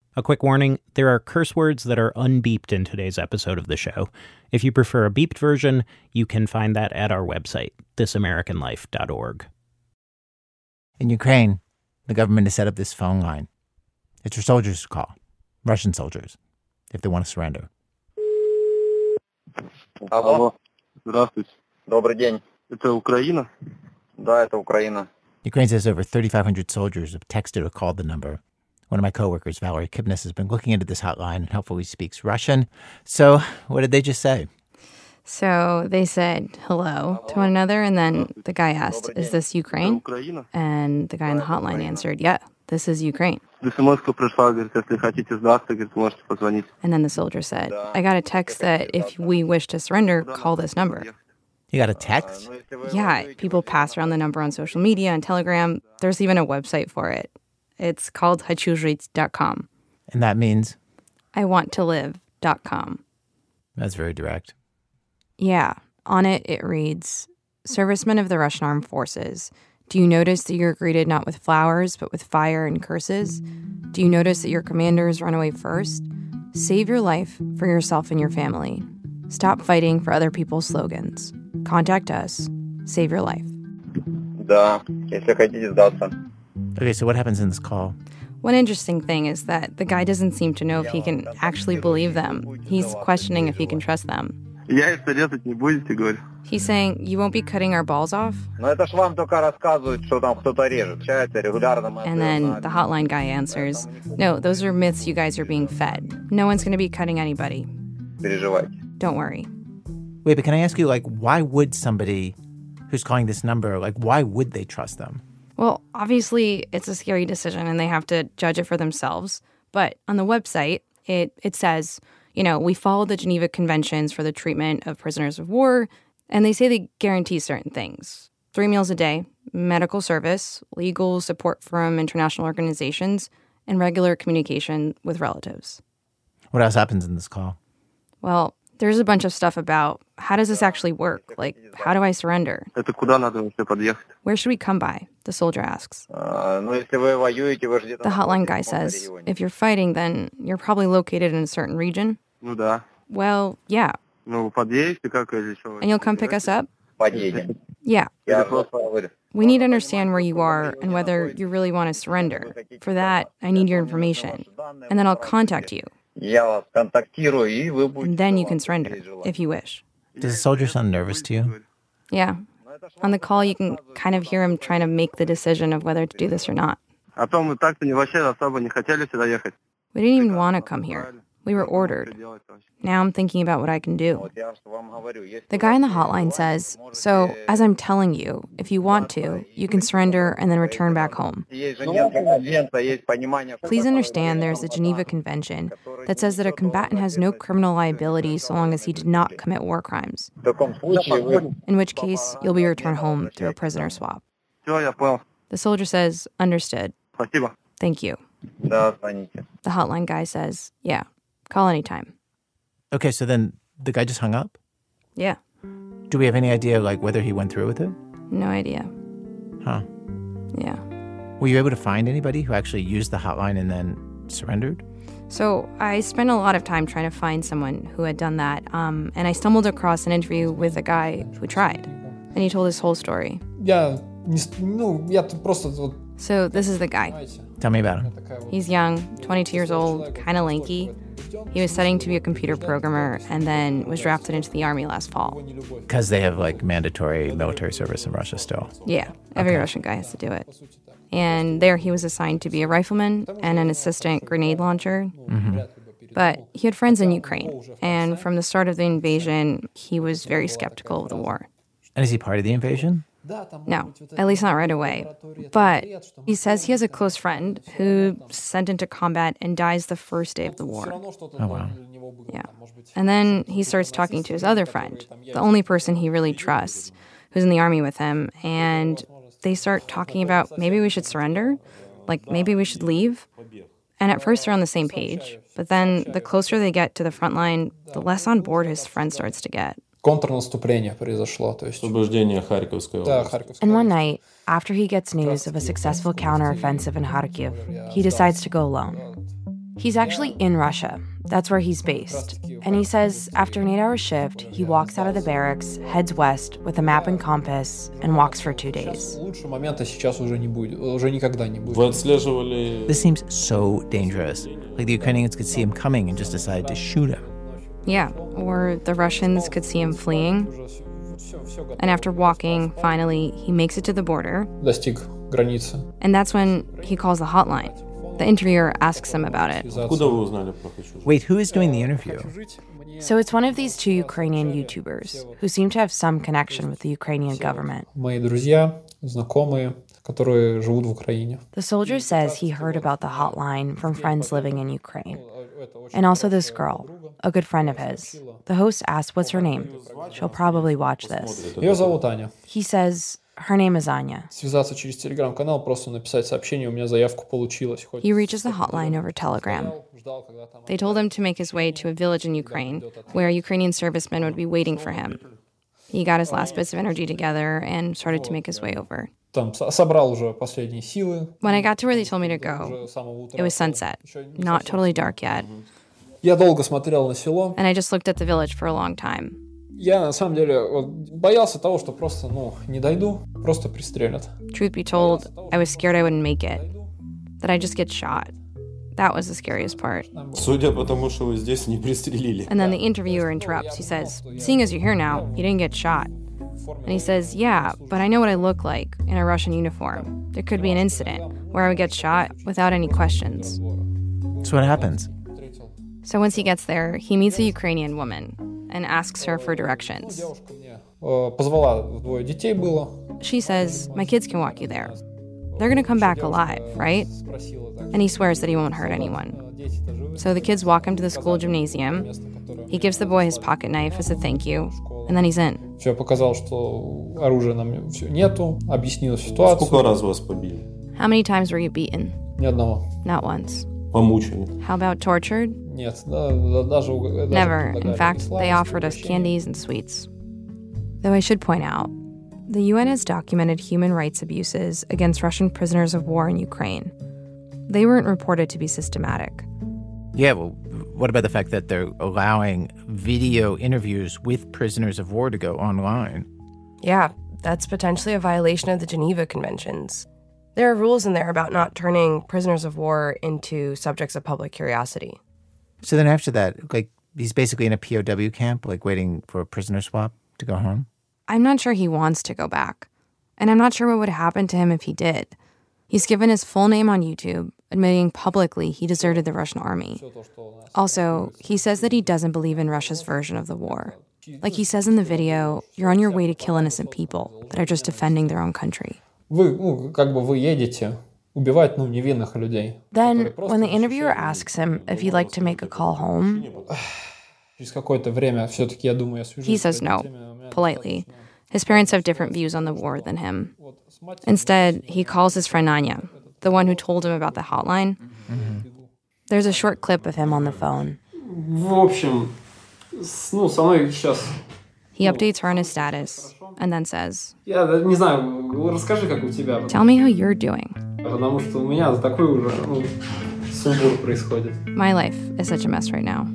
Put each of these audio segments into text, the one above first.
A quick warning, there are curse words that are unbeeped in today's episode of the show. If you prefer a beeped version, you can find that at our website, thisamericanlife.org. In Ukraine, the government has set up this phone line. It's for soldiers to call, Russian soldiers, if they want to surrender. Алло. Здравствуйте. Добрый день. Это Украина? Да, это Украина. Ukraine says over 3,500 soldiers have texted or called the number. One of my coworkers, Valerie Kipnis, has been looking into this hotline and helpfully speaks Russian. So what did they just say? So they said hello to one another, and then the guy asked, "Is this Ukraine?" And the guy on the hotline answered, "Yeah, this is Ukraine." And then the soldier said, "I got a text that if we wish to surrender, call this number." You got a text? Yeah, people pass around the number on social media and Telegram. There's even a website for it. It's called hachuzhit.com. And that means? iwanttolive.com. That's very direct. Yeah. On it, it reads, "Servicemen of the Russian Armed Forces, do you notice that you're greeted not with flowers, but with fire and curses? Do you notice that your commanders run away first? Save your life for yourself and your family. Stop fighting for other people's slogans. Contact us. Save your life." Да, если хотите сдаться. Okay, so what happens in this call? One interesting thing is that the guy doesn't seem to know if he can actually believe them. He's questioning if he can trust them. He's saying, "You won't be cutting our balls off?" And then the hotline guy answers, "No, those are myths you guys are being fed. No one's going to be cutting anybody. Don't worry." Wait, but can I ask you, why would somebody who's calling this number, why would they trust them? Well, obviously, it's a scary decision and they have to judge it for themselves. But on the website, it says, we follow the Geneva Conventions for the treatment of prisoners of war, and they say they guarantee certain things. 3 meals a day, medical service, legal support from international organizations, and regular communication with relatives. What else happens in this call? Well, there's a bunch of stuff about how does this actually work? How do I surrender? Where should we come by? The soldier asks. The hotline guy says, if you're fighting, then you're probably located in a certain region. Well, yeah. And you'll come pick us up? Yeah. We need to understand where you are and whether you really want to surrender. For that, I need your information. And then I'll contact you. And then you can surrender, if you wish. Does the soldier sound nervous to you? Yeah. On the call, you can kind of hear him trying to make the decision of whether to do this or not. We didn't even want to come here. We were ordered. Now I'm thinking about what I can do. The guy on the hotline says, so, as I'm telling you, if you want to, you can surrender and then return back home. Please understand there's a Geneva Convention that says that a combatant has no criminal liability so long as he did not commit war crimes. In which case, you'll be returned home through a prisoner swap. The soldier says, understood. Thank you. The hotline guy says, yeah, call anytime. Okay, so then the guy just hung up? Yeah. Do we have any idea, whether he went through with it? No idea. Huh. Yeah. Were you able to find anybody who actually used the hotline and then surrendered? So I spent a lot of time trying to find someone who had done that, and I stumbled across an interview with a guy who tried, and he told his whole story. So this is the guy. Tell me about him. He's young, 22 years old, kind of lanky. He was studying to be a computer programmer and then was drafted into the army last fall. Because they have, mandatory military service in Russia still? Yeah, every Russian guy has to do it. And there he was assigned to be a rifleman and an assistant grenade launcher. Mm-hmm. But he had friends in Ukraine, and from the start of the invasion, he was very skeptical of the war. And is he part of the invasion? No, at least not right away. But he says he has a close friend who sent into combat and dies the first day of the war. Oh, wow. Yeah. And then he starts talking to his other friend, the only person he really trusts, who's in the army with him, and they start talking about maybe we should surrender, maybe we should leave. And at first they're on the same page, but then the closer they get to the front line, the less on board his friend starts to get. Контрнаступление произошло, то есть. Освобождение Харьковской области. And one night, after he gets news of a successful counteroffensive in Kharkiv, he decides to go alone. He's actually in Russia. That's where he's based. And he says after an 8-hour shift, he walks out of the barracks, heads west with a map and compass, and walks for 2 days. This seems so dangerous. Like the Ukrainians could see him coming and just decide to shoot him. Yeah, or the Russians could see him fleeing. And after walking, finally, he makes it to the border. And that's when he calls the hotline. The interviewer asks him about it. Wait, who is doing the interview? So it's one of these 2 Ukrainian YouTubers who seem to have some connection with the Ukrainian government. The soldier says he heard about the hotline from friends living in Ukraine. And also this girl, a good friend of his. The host asks what's her name. She'll probably watch this. He says her name is Anya. He reaches the hotline over Telegram. They told him to make his way to a village in Ukraine, where Ukrainian servicemen would be waiting for him. He got his last bits of energy together and started to make his way over. When I got to where they told me to go, it was sunset, not totally dark yet. And I just looked at the village for a long time. Truth be told, I was scared I wouldn't make it, that I'd just get shot. That was the scariest part. And then the interviewer interrupts. He says, seeing as you're here now, you didn't get shot. And he says, yeah, but I know what I look like in a Russian uniform. There could be an incident where I would get shot without any questions. So what happens? So once he gets there, he meets a Ukrainian woman and asks her for directions. She says, my kids can walk you there. They're going to come back alive, right? And he swears that he won't hurt anyone. So the kids walk him to the school gymnasium. He gives the boy his pocket knife as a thank you, and then he's in. How many times were you beaten? Not once. How about tortured? Never. In fact, they offered us candies and sweets. Though I should point out, the UN has documented human rights abuses against Russian prisoners of war in Ukraine. They weren't reported to be systematic. Yeah, well, what about the fact that they're allowing video interviews with prisoners of war to go online? Yeah, that's potentially a violation of the Geneva Conventions. There are rules in there about not turning prisoners of war into subjects of public curiosity. So then after that, like, he's basically in a POW camp, like waiting for a prisoner swap to go home? I'm not sure he wants to go back. And I'm not sure what would happen to him if he did. He's given his full name on YouTube, admitting publicly he deserted the Russian army. Also, he says that he doesn't believe in Russia's version of the war. Like he says in the video, you're on your way to kill innocent people that are just defending their own country. Then, when the interviewer asks him if he'd like to make a call home, he says no, politely. His parents have different views on the war than him. Instead, he calls his friend Anya, the one who told him about the hotline. Mm-hmm. There's a short clip of him on the phone. He updates her on his status and then says, tell me how you're doing. My life is such a mess right now.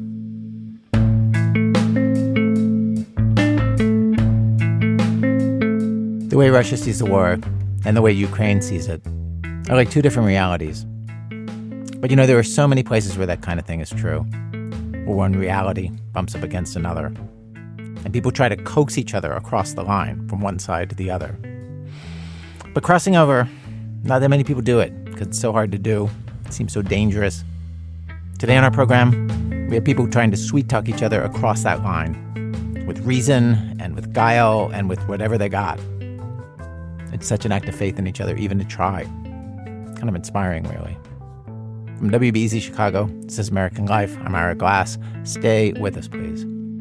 The way Russia sees the war and the way Ukraine sees it are like 2 different realities. But you know, there are so many places where that kind of thing is true, where one reality bumps up against another, and people try to coax each other across the line from one side to the other. But crossing over, not that many people do it, because it's so hard to do. It seems so dangerous. Today on our program, we have people trying to sweet-talk each other across that line, with reason and with guile and with whatever they got. It's such an act of faith in each other, even to try. Kind of inspiring, really. From WBEZ Chicago, this is American Life. I'm Ira Glass. Stay with us, please.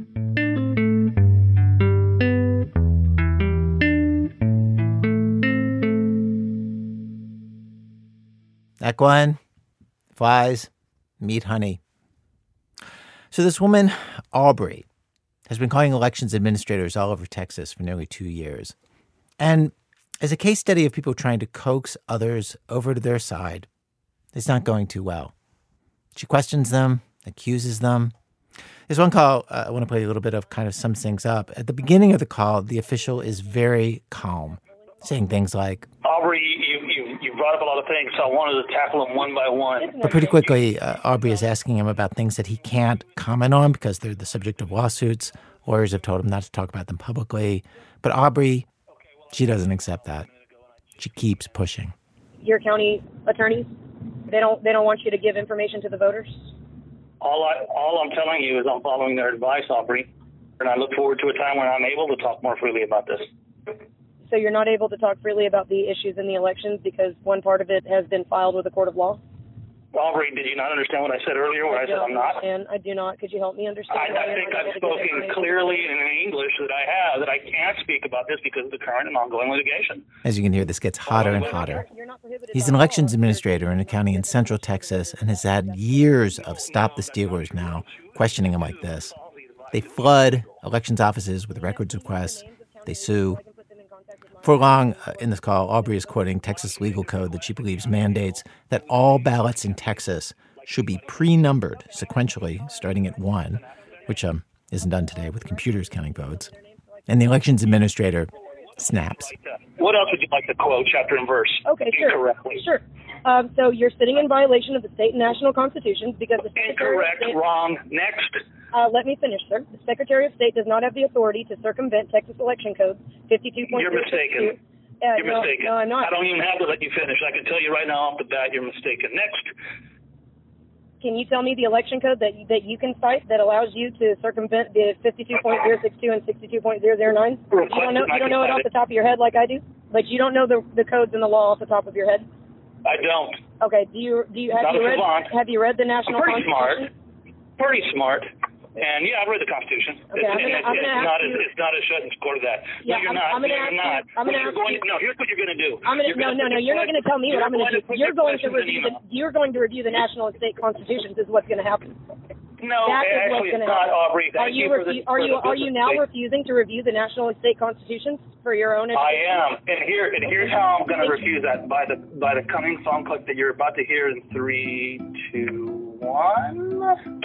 Equine, flies, meet honey. So this woman, Aubrey, has been calling elections administrators all over Texas for nearly 2 years. And as a case study of people trying to coax others over to their side, it's not going too well. She questions them, accuses them. There's one call, I want to play a little bit of kind of sums things up. At the beginning of the call, the official is very calm, saying things like, Aubrey, you brought up a lot of things, so I wanted to tackle them one by one. But pretty quickly, Aubrey is asking him about things that he can't comment on because they're the subject of lawsuits. Lawyers have told him not to talk about them publicly. But Aubrey, she doesn't accept that. She keeps pushing. Your county attorneys, they don't want you to give information to the voters? All I'm telling you is I'm following their advice, Aubrey, and I look forward to a time when I'm able to talk more freely about this. So you're not able to talk freely about the issues in the elections because one part of it has been filed with the court of law? Aubrey, did you not understand what I said earlier when I said I'm not? I do not. Could you help me understand? I think I've spoken clearly in English that I can't speak about this because of the current and ongoing litigation. As you can hear, this gets hotter and hotter. He's an elections administrator in a county in central Texas and has had years of Stop the Stealers now questioning him like this. They flood elections offices with records requests. They sue. For long in this call, Aubrey is quoting Texas legal code that she believes mandates that all ballots in Texas should be pre-numbered sequentially, starting at 1, which isn't done today with computers counting votes. And the elections administrator snaps. What else would you like to quote, chapter and verse? Okay, sure. Correctly. Sure. So you're sitting in violation of the state and national constitutions because the Incorrect, wrong, next. Let me finish, sir. The Secretary of State does not have the authority to circumvent Texas Election Code 52.2. You're mistaken. You're mistaken. No, I'm not. I don't even have to let you finish. I can tell you right now off the bat you're mistaken. Next. Can you tell me the election code that you can cite that allows you to circumvent the 52.062 and 62.009? You don't know it off the top of your head like I do? Like you don't know the codes and the law off the top of your head? I don't. Okay. Have you read the national Constitution? Pretty smart. And yeah, I've read the Constitution. Okay, it's not a shut and score to that. Yeah, no, you're not. Here's what you're going to do. You're not going to tell me what I'm going to do. You're going to review the national and state constitutions is what's going to happen. No, actually it's not, Aubrey. Are you now refusing to review the national and state constitutions for your own education? I am. And here's how I'm going to refuse that by the coming song clip that you're about to hear in 3, 2, 1.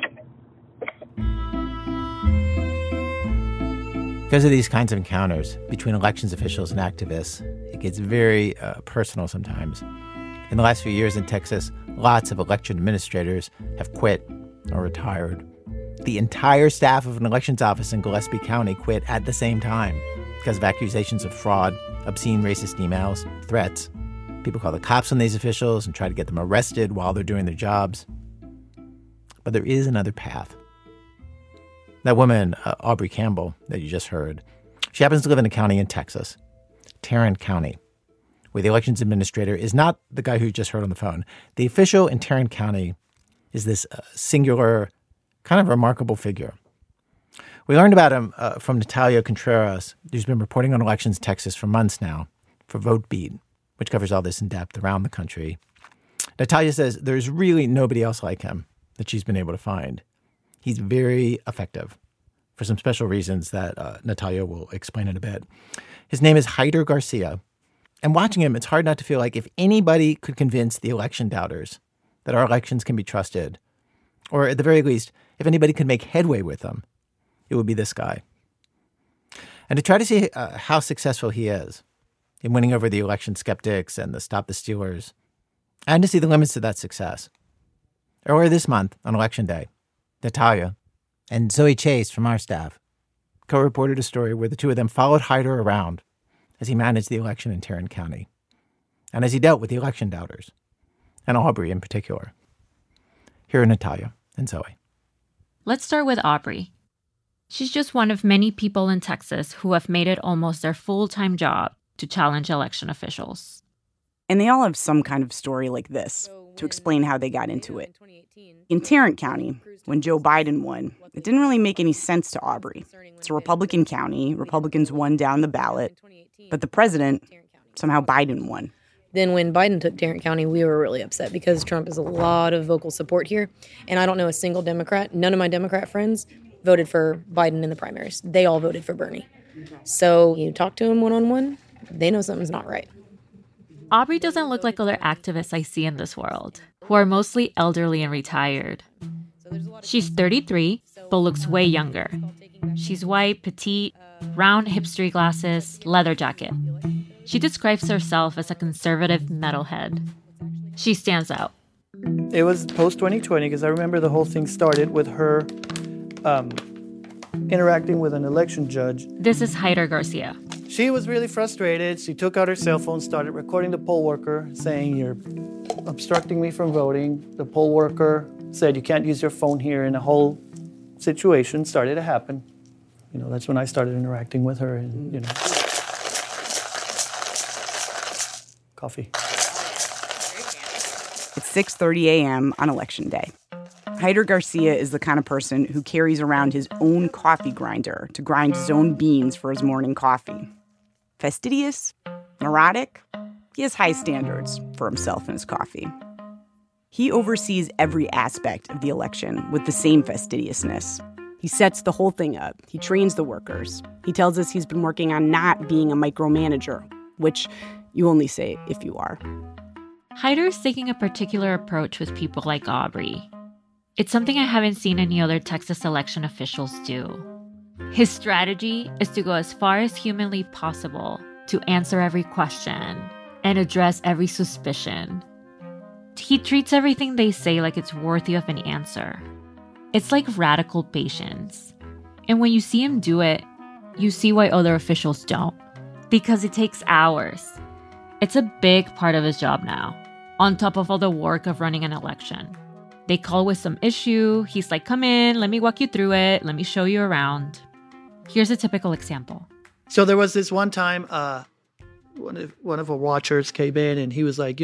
Because of these kinds of encounters between elections officials and activists, it gets very personal sometimes. In the last few years in Texas, lots of election administrators have quit or retired. The entire staff of an elections office in Gillespie County quit at the same time because of accusations of fraud, obscene racist emails, threats. People call the cops on these officials and try to get them arrested while they're doing their jobs. But there is another path. That woman, Aubrey Campbell, that you just heard, she happens to live in a county in Texas, Tarrant County, where the elections administrator is not the guy who you just heard on the phone. The official in Tarrant County is this singular, kind of remarkable figure. We learned about him from Natalia Contreras, who's been reporting on elections in Texas for months now for VoteBeat, which covers all this in depth around the country. Natalia says there's really nobody else like him that she's been able to find. He's very effective for some special reasons that Natalia will explain in a bit. His name is Hyder Garcia. And watching him, it's hard not to feel like if anybody could convince the election doubters that our elections can be trusted, or at the very least, if anybody could make headway with them, it would be this guy. And to try to see how successful he is in winning over the election skeptics and the Stop the Stealers, and to see the limits to that success. Earlier this month, on Election Day, Natalia and Zoe Chase from our staff co-reported a story where the two of them followed Hyder around as he managed the election in Tarrant County and as he dealt with the election doubters, and Aubrey in particular. Here are Natalia and Zoe. Let's start with Aubrey. She's just one of many people in Texas who have made it almost their full-time job to challenge election officials. And they all have some kind of story like this to explain how they got into it. In Tarrant County, when Joe Biden won, it didn't really make any sense to Aubrey. It's a Republican county. Republicans won down the ballot. But the president, somehow Biden won. Then when Biden took Tarrant County, we were really upset because Trump has a lot of vocal support here. And I don't know a single Democrat. None of my Democrat friends voted for Biden in the primaries. They all voted for Bernie. So you talk to them one-on-one, they know something's not right. Aubrey doesn't look like other activists I see in this world, who are mostly elderly and retired. She's 33, but looks way younger. She's white, petite, round hipstery glasses, leather jacket. She describes herself as a conservative metalhead. She stands out. It was post-2020 because I remember the whole thing started with her interacting with an election judge. This is Haider Garcia. She was really frustrated. She took out her cell phone, started recording the poll worker, saying, "You're obstructing me from voting." The poll worker said, "You can't use your phone here," and the whole situation started to happen. That's when I started interacting with her and, coffee. It's 6:30 a.m. on Election Day. Haider Garcia is the kind of person who carries around his own coffee grinder to grind his own beans for his morning coffee. Fastidious? Neurotic? He has high standards for himself and his coffee. He oversees every aspect of the election with the same fastidiousness. He sets the whole thing up. He trains the workers. He tells us he's been working on not being a micromanager, which you only say if you are. Haider is taking a particular approach with people like Aubrey. It's something I haven't seen any other Texas election officials do. His strategy is to go as far as humanly possible to answer every question and address every suspicion. He treats everything they say like it's worthy of an answer. It's like radical patience. And when you see him do it, you see why other officials don't. Because it takes hours. It's a big part of his job now, on top of all the work of running an election. They call with some issue. He's like, "Come in, let me walk you through it. Let me show you around." Here's a typical example. So there was this one time, one of our watchers came in and he was like,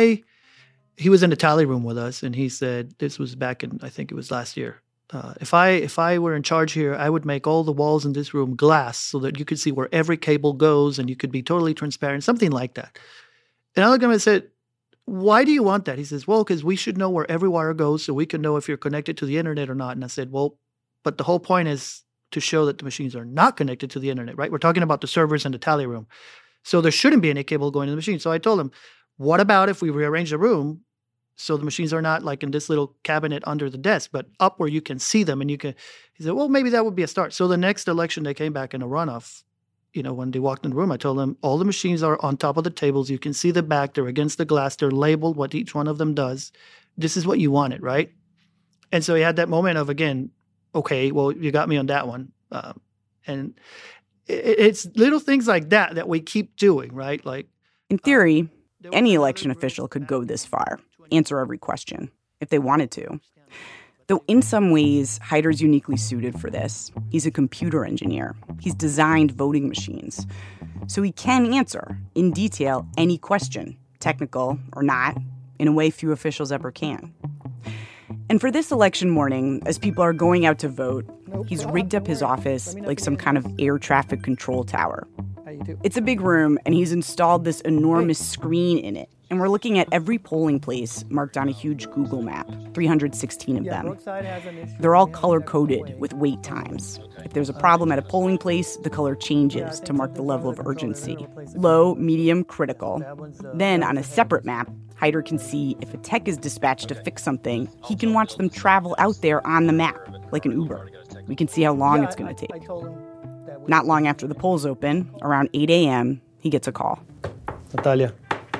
he was in the tally room with us and he said, this was back in, I think it was last year. If I were in charge here, I would make all the walls in this room glass so that you could see where every cable goes and you could be totally transparent, something like that. And I looked at him and said, "Why do you want that?" He says, "Well, because we should know where every wire goes so we can know if you're connected to the internet or not." And I said, "Well, but the whole point is to show that the machines are not connected to the internet, right? We're talking about the servers in the tally room. So there shouldn't be any cable going to the machine." So I told him, "What about if we rearrange the room so the machines are not like in this little cabinet under the desk, but up where you can see them and you can..." He said, "Well, maybe that would be a start." So the next election, they came back in a runoff. When they walked in the room, I told them all the machines are on top of the tables. You can see the back. They're against the glass. They're labeled what each one of them does. This is what you wanted, right? And so he had that moment of, again, okay, well, you got me on that one. And it's little things like that we keep doing, right? Like, in theory, any election official could go this far, answer every question, if they wanted to. Though in some ways, Haider's uniquely suited for this. He's a computer engineer. He's designed voting machines. So he can answer, in detail, any question, technical or not, in a way few officials ever can. And for this election morning, as people are going out to vote, he's rigged up his office like some kind of air traffic control tower. It's a big room, and he's installed this enormous screen in it. And we're looking at every polling place marked on a huge Google map, 316 of them. They're all color-coded with wait times. If there's a problem at a polling place, the color changes to mark the level of urgency. Low, medium, critical. Then on a separate map, Haider can see if a tech is dispatched to fix something, he can watch them travel out there on the map, like an Uber. We can see how long it's going to take. Not long after the polls open, around 8 a.m., he gets a call. Natalia.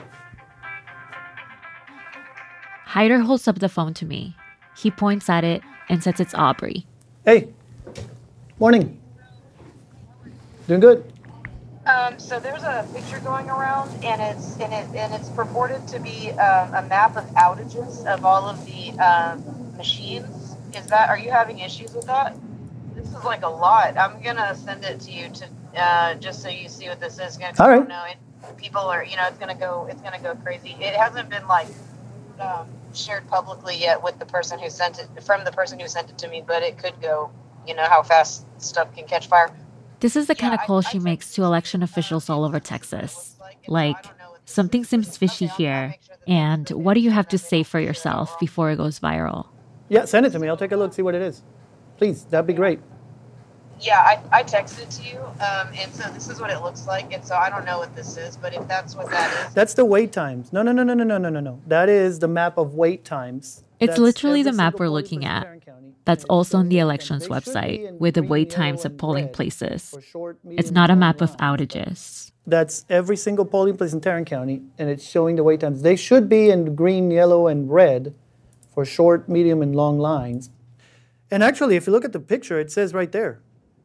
Haider holds up the phone to me. He points at it and says it's Aubrey. Hey, morning. Doing good? So there's a picture going around, and it's purported to be a map of outages of all of the machines. Are you having issues with that? This is like a lot. I'm gonna send it to you to just so you see what this is. All right. People are, it's gonna go crazy. It hasn't been like shared publicly yet with the person who sent it to me, but it could go. How fast stuff can catch fire. This is the kind of call she makes to election officials all over Texas. Like, something seems fishy here, and what do you have to say for yourself before it goes viral? Yeah, send it to me. I'll take a look, see what it is. Please, that'd be great. Yeah, I texted it to you, and so this is what it looks like, and so I don't know what this is, but if that's what that is... That's the wait times. No. That is the map of wait times. It's literally the map we're looking at. That's also on the elections website, with the wait times of polling places. It's not a map of outages. That's every single polling place in Tarrant County, and it's showing the wait times. They should be in green, yellow, and red for short, medium, and long lines. And actually, if you look at the picture, it says right there.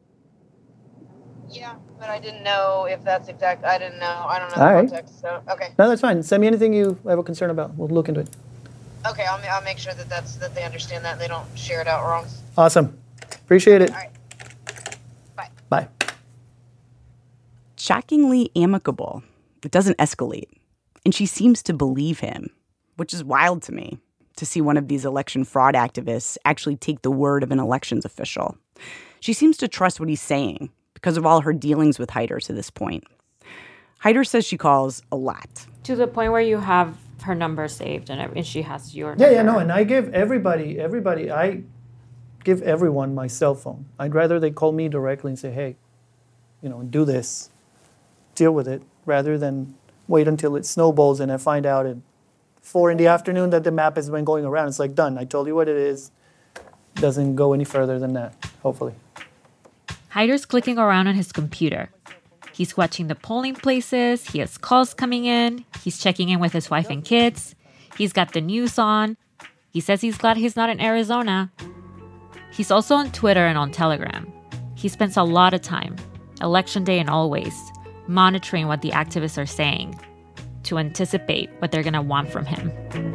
Yeah, but I didn't know if that's exact. I don't know the context, so, okay. No, that's fine. Send me anything you have a concern about. We'll look into it. Okay, I'll make sure that they understand that and they don't share it out wrong. Awesome. Appreciate it. All right. Bye. Bye. Shockingly amicable. It doesn't escalate. And she seems to believe him, which is wild to me, to see one of these election fraud activists actually take the word of an elections official. She seems to trust what he's saying because of all her dealings with Hyder to this point. Hyder says she calls a lot. To the point where you have her number saved and she has your number. Yeah, no, and I give everybody, I give everyone my cell phone. I'd rather they call me directly and say, hey, do this, deal with it, rather than wait until it snowballs and I find out at 4 p.m. that the map has been going around. It's like, done. I told you what it is. Doesn't go any further than that, hopefully. Hyder's clicking around on his computer. He's watching the polling places. He has calls coming in. He's checking in with his wife and kids. He's got the news on. He says he's glad he's not in Arizona. He's also on Twitter and on Telegram. He spends a lot of time, election day and always, monitoring what the activists are saying to anticipate what they're going to want from him.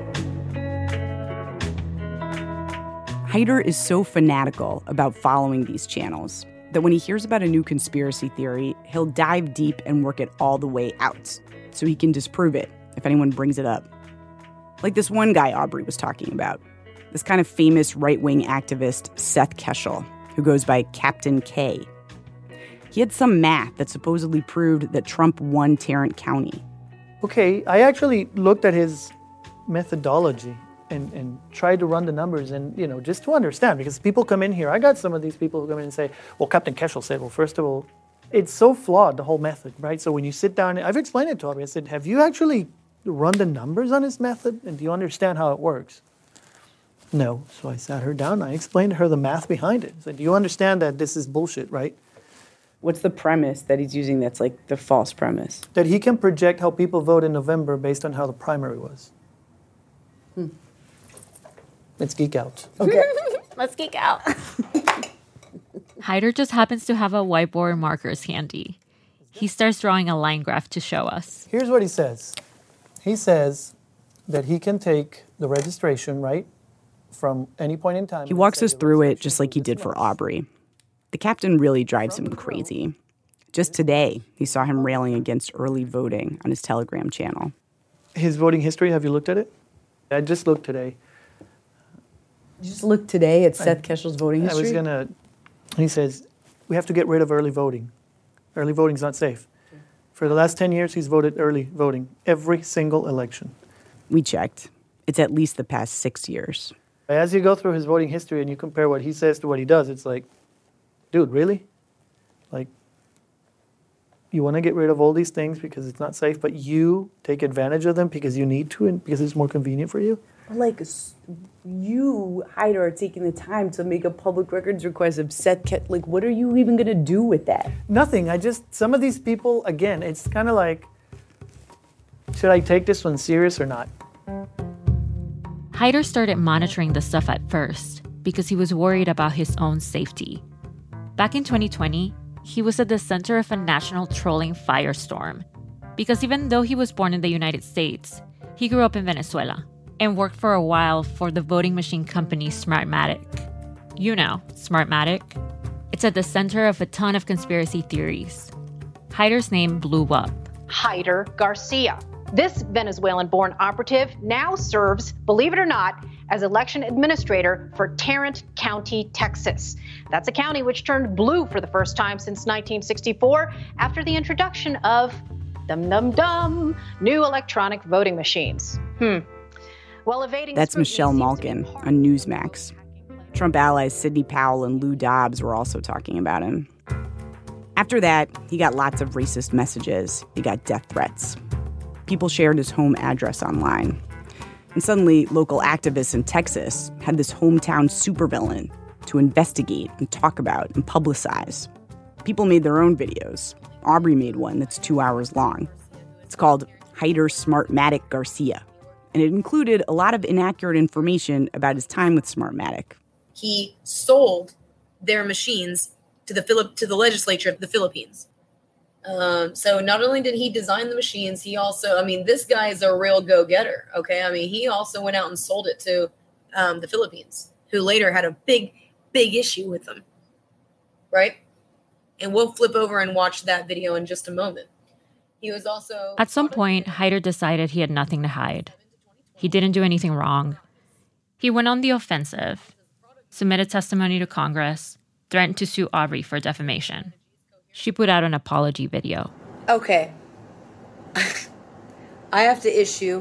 Hyder is so fanatical about following these channels that when he hears about a new conspiracy theory, he'll dive deep and work it all the way out so he can disprove it if anyone brings it up. Like this one guy Aubrey was talking about, this kind of famous right-wing activist, Seth Keshel, who goes by Captain K. He had some math that supposedly proved that Trump won Tarrant County. Okay, I actually looked at his methodology and tried to run the numbers and, just to understand, because people come in here. I got some of these people who come in and say, well, Captain Keshel said, well, first of all, it's so flawed, the whole method, right? So when you sit down, I've explained it to Aubrey. I said, have you actually run the numbers on his method? And do you understand how it works? No. So I sat her down. I explained to her the math behind it. I said, do you understand that this is bullshit, right? What's the premise that he's using that's like the false premise? That he can project how people vote in November based on how the primary was. Let's geek out. Okay. Let's geek out. Hyder just happens to have a whiteboard and markers handy. He starts drawing a line graph to show us. Here's what he says. He says that he can take the registration, right, from any point in time. He walks us through it just like he did for Aubrey. The captain really drives him crazy. Just today, he saw him railing against early voting on his Telegram channel. His voting history, have you looked at it? I just looked today. You just looked today at Seth Keshel's voting history? He says, we have to get rid of early voting. Early voting's not safe. For the last 10 years, he's voted early voting, every single election. We checked. It's at least the past 6 years. As you go through his voting history and you compare what he says to what he does, it's like, dude, really? Like, you want to get rid of all these things because it's not safe, but you take advantage of them because you need to and because it's more convenient for you? Like, you, Hyder, are taking the time to make a public records request of Seth Keshel. Like, what are you even going to do with that? Nothing. Some of these people, again, it's kind of like, should I take this one serious or not? Hyder started monitoring the stuff at first because he was worried about his own safety. Back in 2020, he was at the center of a national trolling firestorm because even though he was born in the United States, he grew up in Venezuela and worked for a while for the voting machine company Smartmatic. You know, Smartmatic. It's at the center of a ton of conspiracy theories. Hyder's name blew up. Hyder Garcia. This Venezuelan-born operative now serves, believe it or not, as election administrator for Tarrant County, Texas. That's a county which turned blue for the first time since 1964 after the introduction of new electronic voting machines. That's Michelle Malkin on Newsmax. Trump allies Sidney Powell and Lou Dobbs were also talking about him. After that, he got lots of racist messages. He got death threats. People shared his home address online. And suddenly, local activists in Texas had this hometown supervillain to investigate and talk about and publicize. People made their own videos. Aubrey made one that's 2 hours long. It's called Hyder Smartmatic Garcia. And it included a lot of inaccurate information about his time with Smartmatic. He sold their machines to the legislature of the Philippines. So not only did he design the machines, he also, this guy is a real go-getter, okay? He also went out and sold it to the Philippines, who later had a big issue with them, right? And we'll flip over and watch that video in just a moment. He was also... At some point, Hyder decided he had nothing to hide. He didn't do anything wrong. He went on the offensive, submitted testimony to Congress, threatened to sue Aubrey for defamation. She put out an apology video. Okay. I have to issue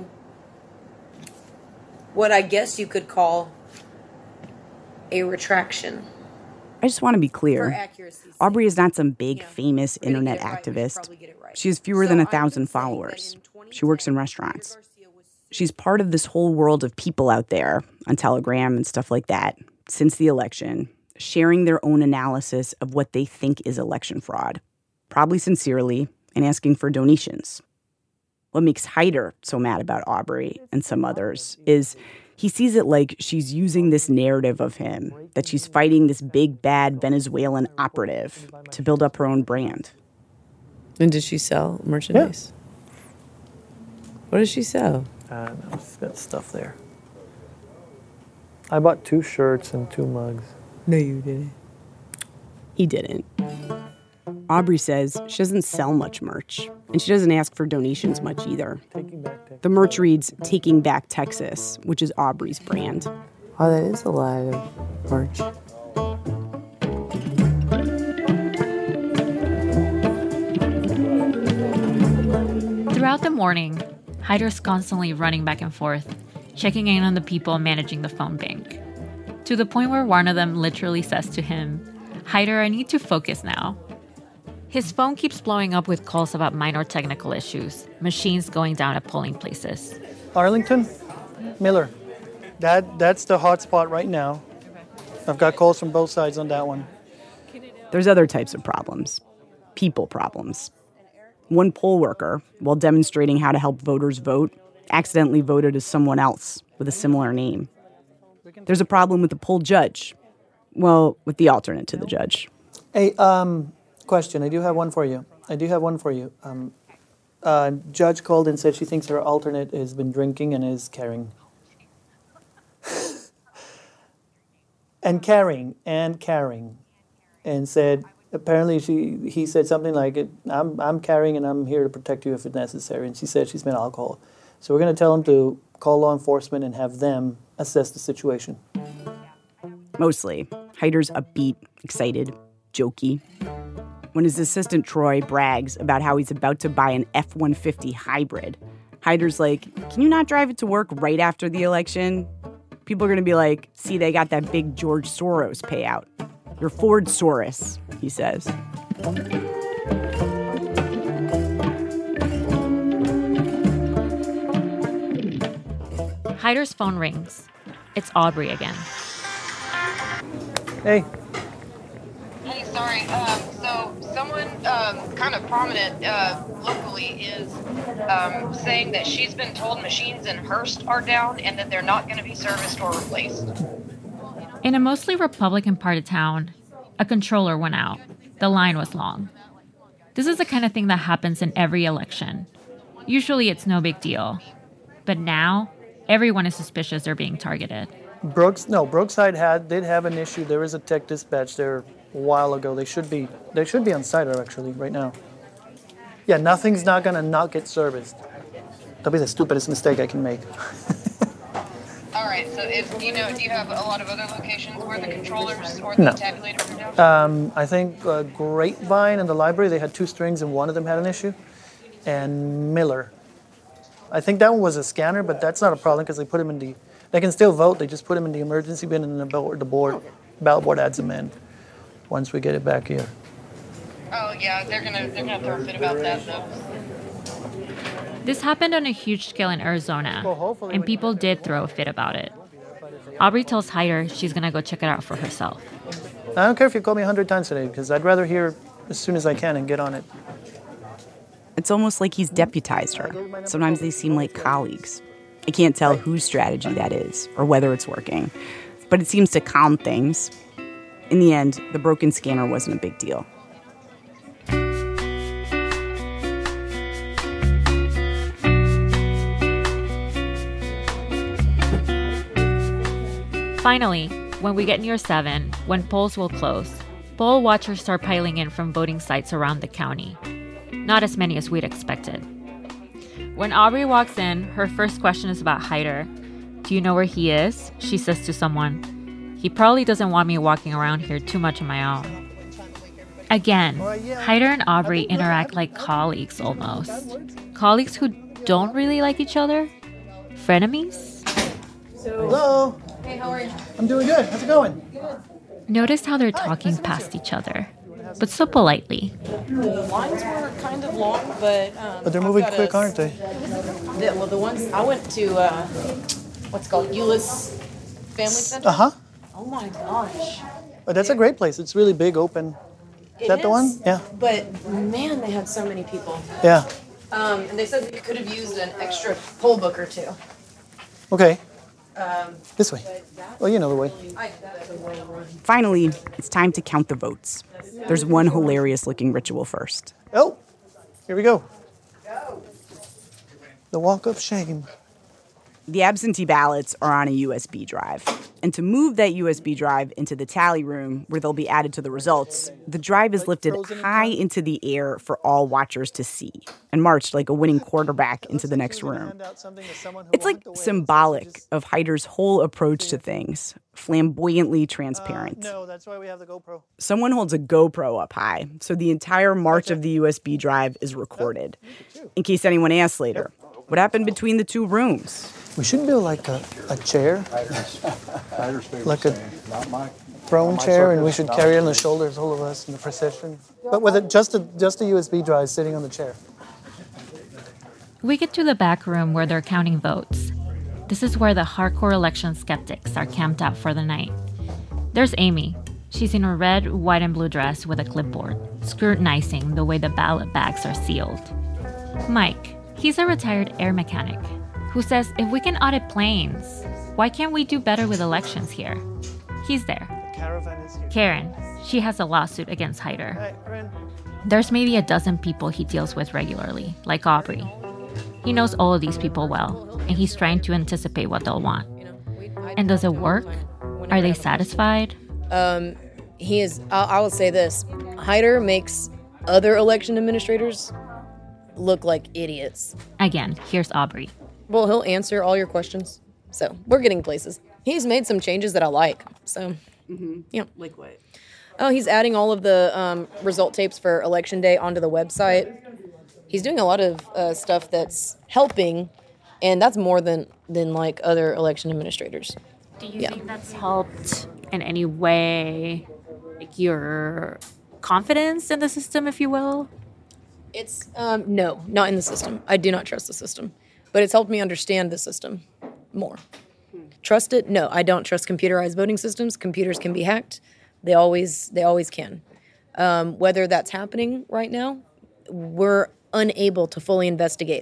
what I guess you could call a retraction. I just want to be clear. Aubrey is not some big, famous internet activist. She has fewer than 1,000 followers. She works in restaurants. She's part of this whole world of people out there on Telegram and stuff like that since the election, sharing their own analysis of what they think is election fraud, probably sincerely, and asking for donations. What makes Hyder so mad about Aubrey and some others is he sees it like she's using this narrative of him, that she's fighting this big, bad Venezuelan operative to build up her own brand. And did she sell merchandise? Yeah. What did she sell? She's got stuff there. I bought 2 shirts and 2 mugs. No, you didn't. He didn't. Aubrey says she doesn't sell much merch, and she doesn't ask for donations much either. The merch reads Taking Back Texas, which is Aubrey's brand. Oh, that is a lot of merch. Throughout the morning, Hyder's constantly running back and forth, checking in on the people managing the phone bank. To the point where one of them literally says to him, "Hyder, I need to focus now." His phone keeps blowing up with calls about minor technical issues, machines going down at polling places. Arlington, Miller, that's the hot spot right now. I've got calls from both sides on that one. There's other types of problems. People problems. One poll worker, while demonstrating how to help voters vote, accidentally voted as someone else with a similar name. There's a problem with the poll judge. Well, with the alternate to the judge. Hey, question. I do have one for you. Judge called and said she thinks her alternate has been drinking and is carrying. and carrying. And said, apparently he said something like, I'm carrying and I'm here to protect you if it's necessary. And she said she smelled alcohol. So we're going to tell him to call law enforcement and have them assess the situation. Mostly. Hyder's upbeat, excited, jokey. When his assistant Troy brags about how he's about to buy an F-150 hybrid, Hyder's like, can you not drive it to work right after the election? People are going to be like, see, they got that big George Soros payout. Your Ford Soros, he says. Hyder's phone rings. It's Aubrey again. Hey. Hey, sorry. So someone kind of prominent locally is saying that she's been told machines in Hearst are down and that they're not going to be serviced or replaced. In a mostly Republican part of town, a controller went out. The line was long. This is the kind of thing that happens in every election. Usually it's no big deal. But now, everyone is suspicious they're being targeted. Brookside did have an issue. There is a tech dispatch there a while ago. They should be on site actually right now. Yeah, nothing's not gonna not get serviced. That'll be the stupidest mistake I can make. All right. So, do you have a lot of other locations where the controllers or the tabulators are down? I think Grapevine and the library, they had 2 strings and one of them had an issue, and Miller. I think that one was a scanner, but that's not a problem because they put them in the They can still vote. They just put them in the emergency bin, and then the ballot board adds them in once we get it back here. Oh yeah, they're gonna throw a fit about that though. This happened on a huge scale in Arizona, and people did throw a fit about it. Aubrey tells Hyder she's gonna go check it out for herself. I don't care if you call me 100 times today, because I'd rather hear as soon as I can and get on it. It's almost like he's deputized her. Sometimes they seem like colleagues. I can't tell whose strategy that is or whether it's working, but it seems to calm things. In the end, the broken scanner wasn't a big deal. Finally, when we get near 7, when polls will close, poll watchers start piling in from voting sites around the county. Not as many as we'd expected. When Aubrey walks in, her first question is about Hyder. Do you know where he is? She says to someone. He probably doesn't want me walking around here too much on my own. Again, Hyder and Aubrey interact like colleagues almost. Colleagues who don't really like each other? Frenemies? Hello. Hey, how are you? I'm doing good. How's it going? Notice how they're talking past each other, but so politely. The lines were kind of long, but they're moving quick, aren't they? The ones I went to, what's it called, Euless Family Center. Uh-huh. Oh my gosh. Oh, that's a great place. It's really big, open. Is that the one? Yeah. But man, they had so many people. Yeah. And they said we could have used an extra poll book or two. Okay. This way. Well, you know the way. Finally, it's time to count the votes. There's one hilarious-looking ritual first. Oh, here we go. The walk of shame. The absentee ballots are on a USB drive. And to move that USB drive into the tally room where they'll be added to the results, the drive is lifted high into the air for all watchers to see and marched like a winning quarterback into the next room. It's like symbolic of Hyder's whole approach to things, flamboyantly transparent. No, that's why we have the GoPro. Someone holds a GoPro up high, so the entire march of the USB drive is recorded. In case anyone asks later, what happened between the two rooms? We should build like a chair, like a throne chair, and we should carry it on the shoulders, all of us in the procession. But with just a USB drive sitting on the chair. We get to the back room where they're counting votes. This is where the hardcore election skeptics are camped out for the night. There's Amy. She's in a red, white, and blue dress with a clipboard, scrutinizing the way the ballot bags are sealed. Mike, he's a retired air mechanic who says if we can audit planes, why can't we do better with elections here? He's there. Karen, she has a lawsuit against Hyder. There's maybe a dozen people he deals with regularly, like Aubrey. He knows all of these people well, and he's trying to anticipate what they'll want. And does it work? Are they satisfied? He is, I will say this, Hyder makes other election administrators look like idiots. Again, here's Aubrey. Well, he'll answer all your questions. So, we're getting places. He's made some changes that I like. So, yeah. Like what? Oh, he's adding all of the result tapes for Election Day onto the website. He's doing a lot of stuff that's helping, and that's more than like other election administrators. Do you think that's helped in any way, like your confidence in the system, if you will? It's, no, not in the system. I do not trust the system. But it's helped me understand the system more. Trust it? No, I don't trust computerized voting systems. Computers can be hacked. They always can. Whether that's happening right now, we're unable to fully investigate.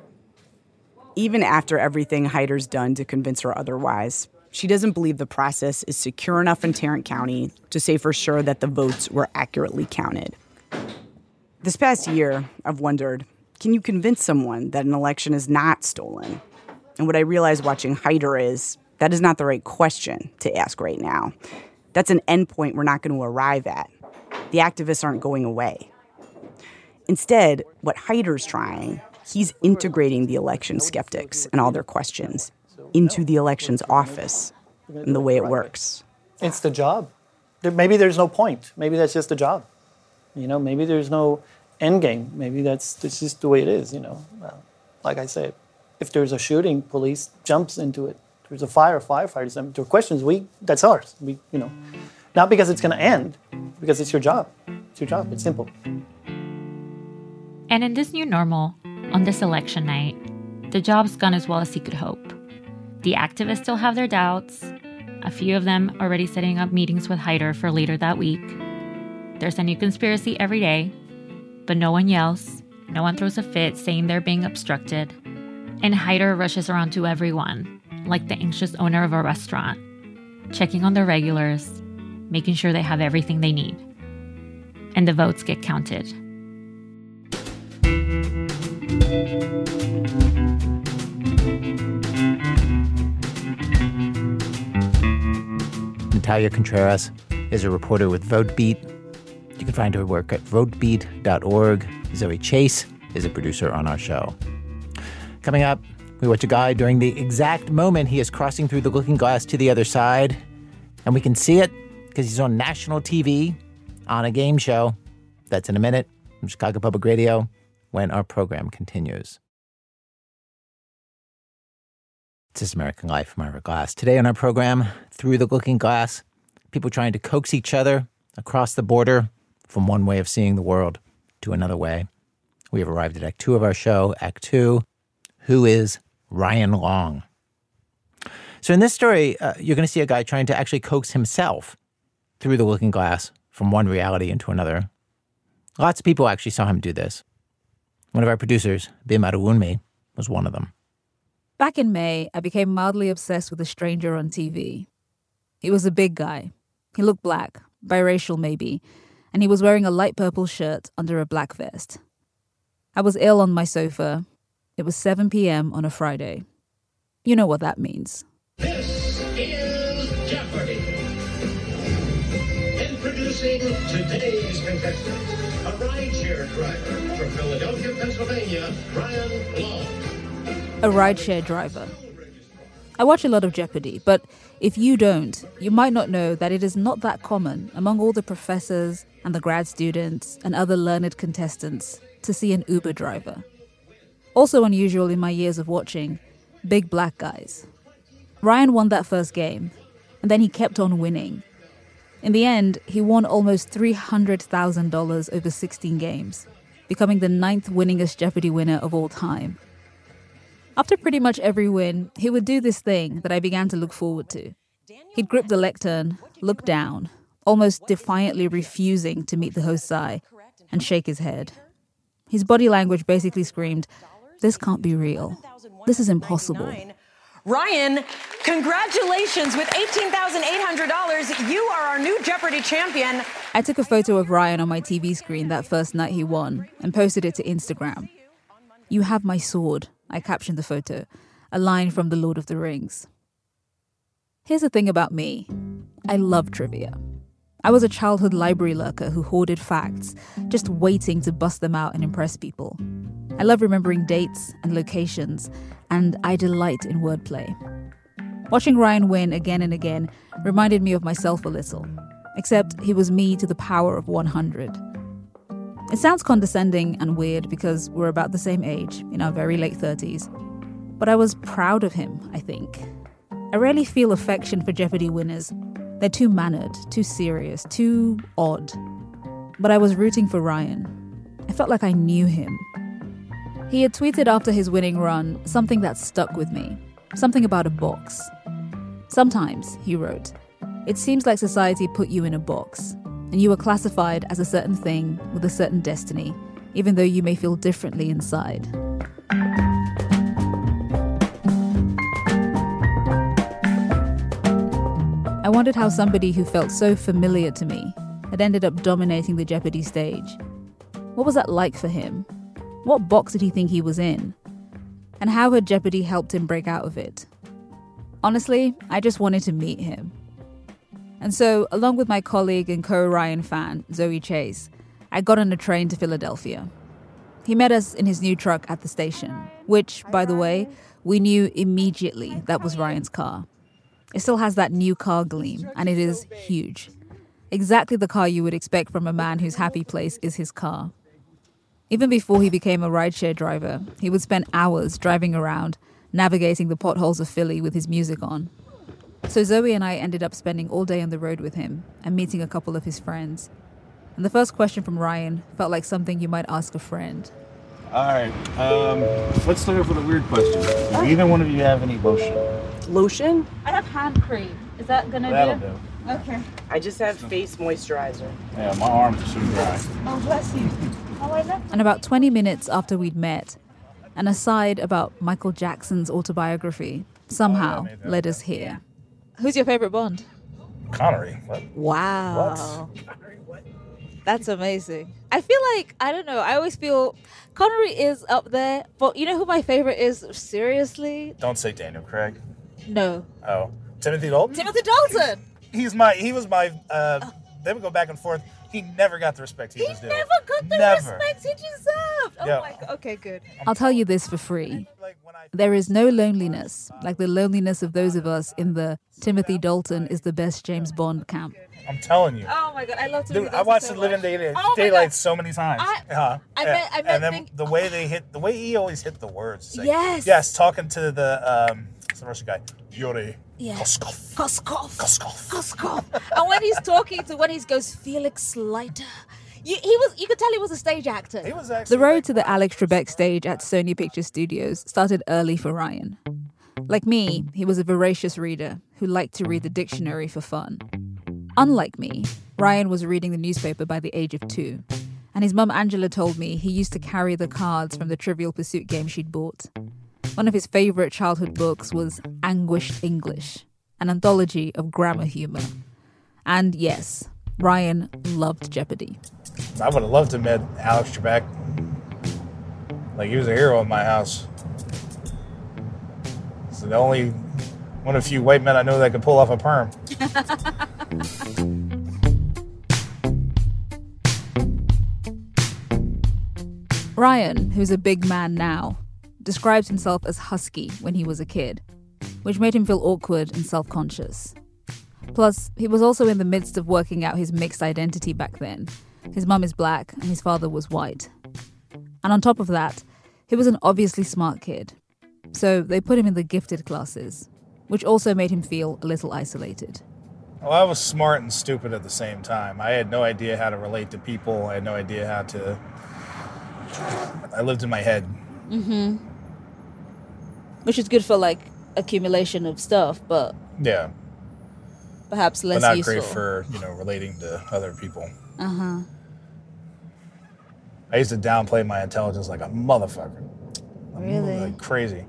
Even after everything Hyder's done to convince her otherwise, she doesn't believe the process is secure enough in Tarrant County to say for sure that the votes were accurately counted. This past year, I've wondered, can you convince someone that an election is not stolen? And what I realized watching Hyder is that is not the right question to ask right now. That's an endpoint we're not going to arrive at. The activists aren't going away. Instead, what Hyder's trying, he's integrating the election skeptics and all their questions into the elections office and the way it works. It's the job. Maybe there's no point. Maybe that's just the job. You know, maybe there's no end game. Maybe that's just the way it is, you know. Like I said, if there's a shooting, police jumps into it there's a fire, firefighters. I mean, there are questions, that's ours. Not because it's going to end, because it's your job. It's your job. It's simple. And in this new normal, on this election night, the job's gone as well as he could hope. The activists still have their doubts. A few of them already setting up meetings with Haider for later that week. There's a new conspiracy every day, but no one yells. No one throws a fit saying they're being obstructed. And Haider rushes around to everyone, like the anxious owner of a restaurant, checking on their regulars, making sure they have everything they need. And the votes get counted. Natalia Contreras is a reporter with VoteBeat. You can find her work at votebeat.org. Zoe Chase is a producer on our show. Coming up, we watch a guy during the exact moment he is crossing through the looking glass to the other side. And we can see it because he's on national TV on a game show. That's in a minute from Chicago Public Radio when our program continues. This is American Life, I'm Ira Glass. Today on our program, Through the Looking Glass, people trying to coax each other across the border from one way of seeing the world to another way. We have arrived at Act 2 of our show. Act 2, who is Ryan Long? So in this story, you're going to see a guy trying to actually coax himself through the looking glass from one reality into another. Lots of people actually saw him do this. One of our producers, Bim Adewunmi, was one of them. Back in May, I became mildly obsessed with a stranger on TV. He was a big guy. He looked black, biracial maybe, and he was wearing a light purple shirt under a black vest. I was ill on my sofa. It was 7 p.m. on a Friday. You know what that means. This is Jeopardy! Introducing today's contestant, a rideshare driver from Philadelphia, Pennsylvania, Ryan Long. A rideshare driver. I watch a lot of Jeopardy, but if you don't, you might not know that it is not that common among all the professors and the grad students and other learned contestants to see an Uber driver. Also unusual in my years of watching, big black guys. Ryan won that first game, and then he kept on winning. In the end, he won almost $300,000 over 16 games, becoming the 9th winningest Jeopardy winner of all time. After pretty much every win, he would do this thing that I began to look forward to. He'd grip the lectern, look down, almost defiantly refusing to meet the host's eye, and shake his head. His body language basically screamed, "This can't be real. This is impossible." Ryan, congratulations with $18,800. You are our new Jeopardy champion. I took a photo of Ryan on my TV screen that first night he won and posted it to Instagram. "You have my sword," I captioned the photo, a line from The Lord of the Rings. Here's the thing about me. I love trivia. I was a childhood library lurker who hoarded facts, just waiting to bust them out and impress people. I love remembering dates and locations, and I delight in wordplay. Watching Ryan win again and again reminded me of myself a little, except he was me to the power of 100. It sounds condescending and weird because we're about the same age, in our very late 30s. But I was proud of him, I think. I rarely feel affection for Jeopardy winners. They're too mannered, too serious, too odd. But I was rooting for Ryan. I felt like I knew him. He had tweeted after his winning run something that stuck with me. Something about a box. "Sometimes," he wrote, "it seems like society put you in a box, and you are classified as a certain thing with a certain destiny, even though you may feel differently inside." I wondered how somebody who felt so familiar to me had ended up dominating the Jeopardy stage. What was that like for him? What box did he think he was in? And how had Jeopardy helped him break out of it? Honestly, I just wanted to meet him. And so, along with my colleague and co-Ryan fan, Zoe Chase, I got on a train to Philadelphia. He met us in his new truck at the station, which, by the way, we knew immediately that was Ryan's car. It still has that new car gleam, and it is huge. Exactly the car you would expect from a man whose happy place is his car. Even before he became a rideshare driver, he would spend hours driving around, navigating the potholes of Philly with his music on. So Zoe and I ended up spending all day on the road with him and meeting a couple of his friends. And the first question from Ryan felt like something you might ask a friend. All right, let's start off with a weird question. Do either one of you have any lotion? Lotion? I have hand cream. Is that gonna That'll do. Okay. I just have face moisturizer. Yeah, my arms are so dry. Oh, bless you. And about 20 minutes after we'd met, an aside about Michael Jackson's autobiography somehow led us here. Who's your favorite Bond? Connery. What? Wow. What? That's amazing. I feel like, I don't know, I always feel Connery is up there, but you know who my favorite is? Seriously? Don't say Daniel Craig. No. Oh. Timothy Dalton? Timothy Dalton! He was my, they would go back and forth. He never got the respect he was due. He never got the respect he deserved. Oh my God. Okay, good. I'll tell you this for free. There is no loneliness like the loneliness of those of us in the Timothy Dalton is the best James Bond camp. I'm telling you. Oh my God, I love Timothy Dalton. Dude, I watched so The Living Daylights so many times. The way the way he always hit the words. Like, yes, talking to the Russian guy, Yuri. Yeah. Koskov. And when he's talking to, when he goes, Felix Leiter, you could tell he was a stage actor. He was actually the road to the Alex Trebek stage at Sony Pictures Studios started early for Ryan. Like me, he was a voracious reader who liked to read the dictionary for fun. Unlike me, Ryan was reading the newspaper by the age of 2. And his mum Angela told me he used to carry the cards from the Trivial Pursuit game she'd bought. One of his favorite childhood books was Anguished English, an anthology of grammar humor. And yes, Ryan loved Jeopardy. I would have loved to have met Alex Trebek. Like, he was a hero in my house. He's the only one of the few white men I know that could pull off a perm. Ryan, who's a big man now, describes himself as husky when he was a kid, which made him feel awkward and self-conscious. Plus, he was also in the midst of working out his mixed identity back then. His mum is black and his father was white. And on top of that, he was an obviously smart kid. So they put him in the gifted classes, which also made him feel a little isolated. Well, I was smart and stupid at the same time. I had no idea how to relate to people. I had no idea how to... I lived in my head. Mm-hmm. Which is good for, like, accumulation of stuff, but... Yeah. Perhaps less useful. But not useful. great for, relating to other people. Uh-huh. I used to downplay my intelligence like a motherfucker. Really? Like crazy.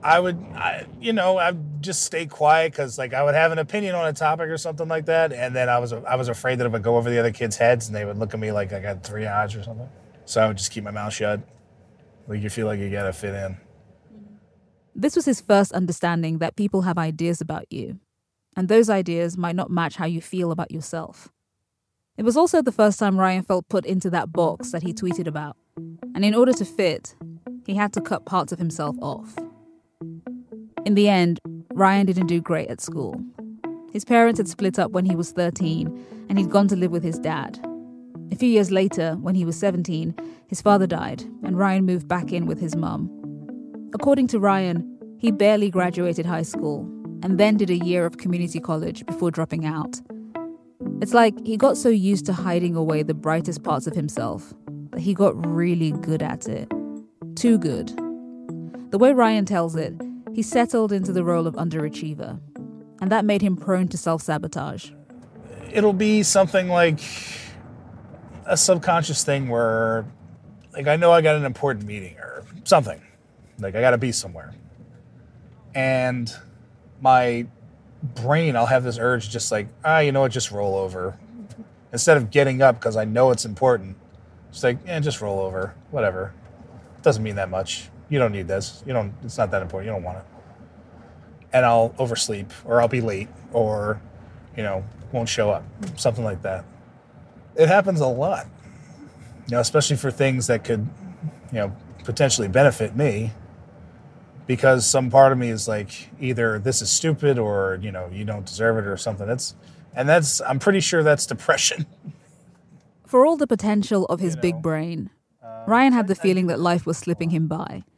I'd just stay quiet because, like, I would have an opinion on a topic or something like that, and then I was afraid that it would go over the other kids' heads, and they would look at me like I got 3 eyes or something. So I would just keep my mouth shut. Like, you feel like you gotta fit in. This was his first understanding that people have ideas about you, and those ideas might not match how you feel about yourself. It was also the first time Ryan felt put into that box that he tweeted about, and in order to fit, he had to cut parts of himself off. In the end, Ryan didn't do great at school. His parents had split up when he was 13, and he'd gone to live with his dad. A few years later, when he was 17, his father died, and Ryan moved back in with his mum. According to Ryan, he barely graduated high school, and then did a year of community college before dropping out. It's like he got so used to hiding away the brightest parts of himself that he got really good at it. Too good. The way Ryan tells it, he settled into the role of underachiever, and that made him prone to self-sabotage. It'll be something like a subconscious thing where, like, I know I got an important meeting or something. Like, I got to be somewhere. And my brain, I'll have this urge just like, you know what, just roll over. Instead of getting up because I know it's important, just like, just roll over, whatever. It doesn't mean that much. You don't need this. It's not that important. You don't want it. And I'll oversleep, or I'll be late, or, won't show up. Something like that. It happens a lot. Especially for things that could, potentially benefit me. Because some part of me is like, either this is stupid or, you don't deserve it or something. I'm pretty sure that's depression. For all the potential of his big brain, Ryan had the feeling that life was slipping him by.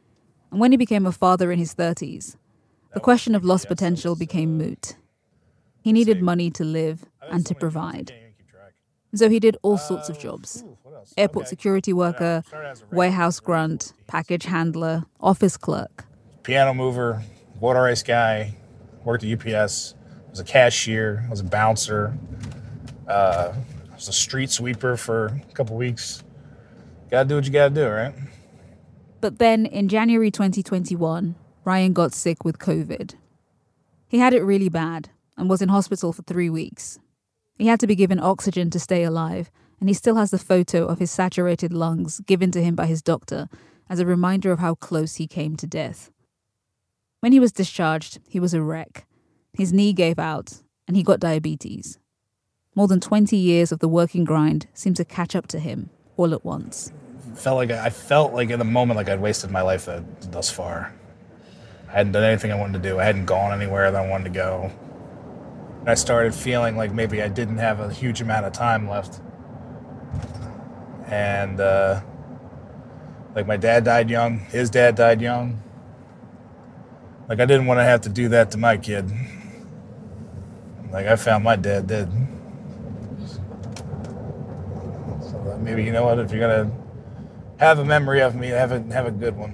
And when he became a father in his 30s, the question of lost potential became moot. He needed money to live and to provide. So he did all sorts of jobs. Airport security worker, warehouse grunt, package handler, office clerk. Piano mover, water ice guy, worked at UPS, was a cashier, was a bouncer, was a street sweeper for a couple weeks. Gotta do what you gotta do, right? But then in January 2021, Ryan got sick with COVID. He had it really bad and was in hospital for 3 weeks. He had to be given oxygen to stay alive, and he still has the photo of his saturated lungs given to him by his doctor as a reminder of how close he came to death. When he was discharged, he was a wreck. His knee gave out, and he got diabetes. More than 20 years of the working grind seemed to catch up to him all at once. I felt like in the moment like I'd wasted my life thus far. I hadn't done anything I wanted to do. I hadn't gone anywhere that I wanted to go. And I started feeling like maybe I didn't have a huge amount of time left. And like my dad died young, his dad died young. Like I didn't want to have to do that to my kid. Like I found my dad dead. So maybe, you know what, if you're gonna have a memory of me, have a good one.